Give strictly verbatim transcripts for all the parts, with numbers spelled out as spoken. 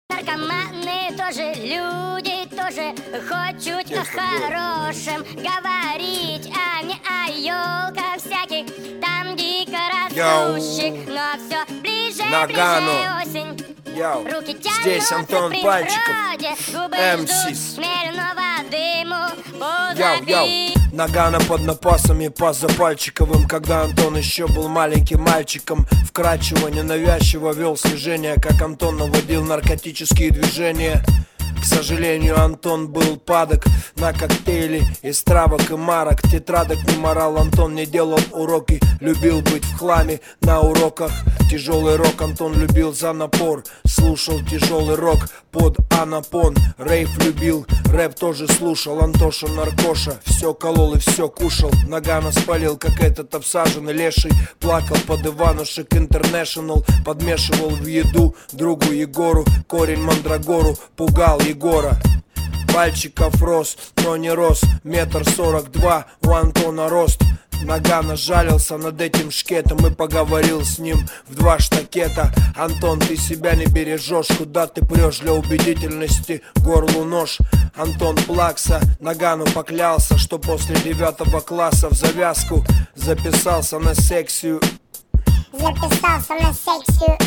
Наркоманы тоже люди, тоже хоть чуть о хорошем говорить, а не о ёлках всяких, там дико растущих. Но все ближе, Нагану. ближе осень. Йоу. Руки Здесь тянутся Антон к Пальчиков, природе, губы эм ждут си. смиренного дыму Йоу, йоу. позади. Нагана под напасами, пас за Пальчиковым. Когда Антон еще был маленьким мальчиком, вкрадчиво, ненавязчиво вел слежение, как Антон наводил наркотические движения. К сожалению, Антон был падок на коктейли из травок и марок. Тетрадок не морал, Антон не делал уроки, любил быть в хламе на уроках. Тяжелый рок Антон любил за напор, слушал тяжелый рок под анапон. Рейв любил, рэп тоже слушал, Антоша наркоша, все колол и все кушал. Нагана спалил, как этот обсаженный леший, плакал под Иванушек Интернешнл, подмешивал в еду другу Егору корень мандрагору, пугал Егора. Пальчиков рос, но не рос, метр сорок два у Антона рост. Нагана жалился над этим шкетом и поговорил с ним в два штакета. Антон, ты себя не бережешь, куда ты прешь для убедительности, горлу нож. Антон плакса, Нагану поклялся, что после девятого класса в завязку записался на секцию. Записался на секцию.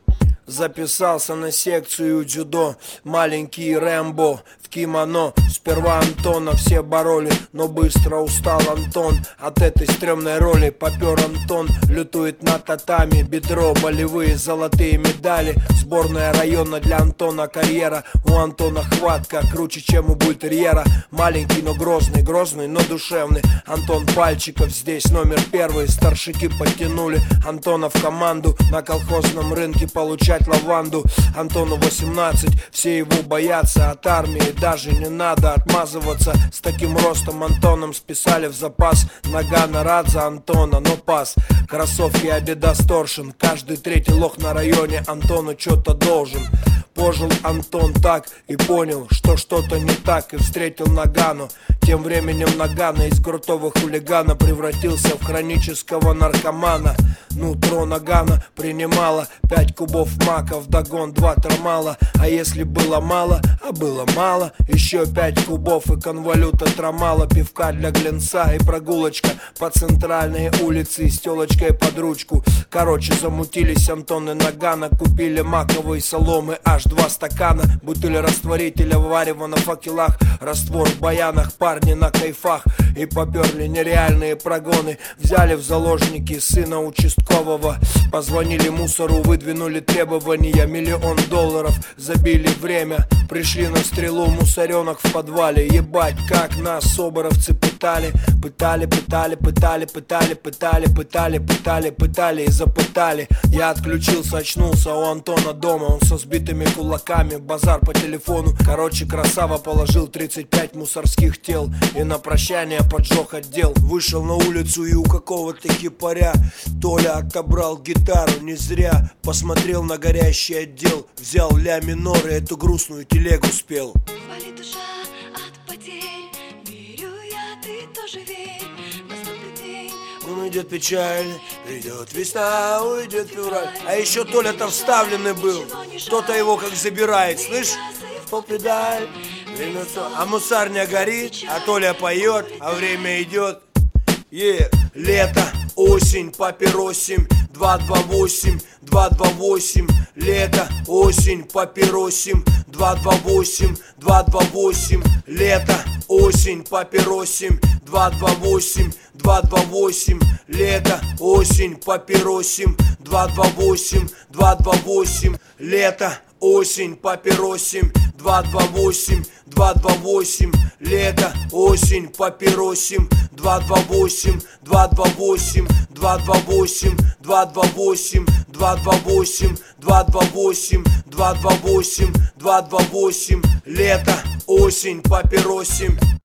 Записался на секцию дзюдо. Маленький Рэмбо в кимоно. Сперва Антона все бороли, но быстро устал Антон от этой стрёмной роли. Попер Антон, лютует на татами, бедро, болевые золотые медали. Сборная района для Антона карьера. У Антона хватка круче, чем у бультерьера. Маленький, но грозный, грозный, но душевный. Антон Пальчиков здесь номер первый. Старшики подтянули Антона в команду. На колхозном рынке получать лаванду. Антону восемнадцать, все его боятся. От армии даже не надо отмазываться. С таким ростом Антоном списали в запас. Нагана рад за Антона, но пас. Кроссовки Adidas Torsion. Каждый третий лох на районе Антону что-то должен. Пожил Антон так и понял, что что-то не так, и встретил Нагану. Тем временем Нагана из крутого хулигана превратился в хронического наркомана. Нутро Нагана принимала пять кубов мака, вдогон два трамала. А если было мало, а было мало, еще пять кубов и конвалюта трамала. Пивка для глинца и прогулочка по центральной улице с телочкой под ручку. Короче, замутились Антон и Нагана, купили маковой соломы аж два стакана. Бутыль растворителя варева на факелах, раствор в баянах, парни на кайфах. И поперли нереальные прогоны. Взяли в заложники сына участкового. Позвонили мусору, выдвинули требования. Миллион долларов, забили время. Пришли на стрелу мусоренок в подвале. Ебать, как нас соборовцы пытали. Пытали, пытали, пытали, пытали, пытали, пытали, пытали, пытали и запытали. Я отключился, очнулся у Антона дома. Он со сбитыми кулаками, базар по телефону. Короче, красава положил тридцать пять мусорских тел и на прощание поджег отдел. Вышел на улицу и у какого-то хипаря Толя отобрал гитару не зря. Посмотрел на горящий отдел, взял ля минор и эту грустную телегу спел. Болит душа от потерь, верю я, ты тоже верь. Наступит день, Он идет печаль, придет весна, уйдет февраль. А еще Толя-то вставленный был. Кто-то его как забирает, слышь? По педаль. А мусарня горит, а Толя поет, а время идет. Yeah. Лето, осень, папиросим, два два восемь, два два восемь. Лето, осень, папиросим, два два восемь, два два восемь. Лето, осень, папиросим, два два восемь, два два восемь. Лето, осень, папиросим, два два восемь, два два восемь. Лето, осень, папиросим, два два восемь, два два восемь. Лето, осень, папиросим, два два восемь, два два восемь, два два восемь, два два восемь, два два восемь, два два восемь, два два восемь, два два восемь. Лето, осень, папиросим.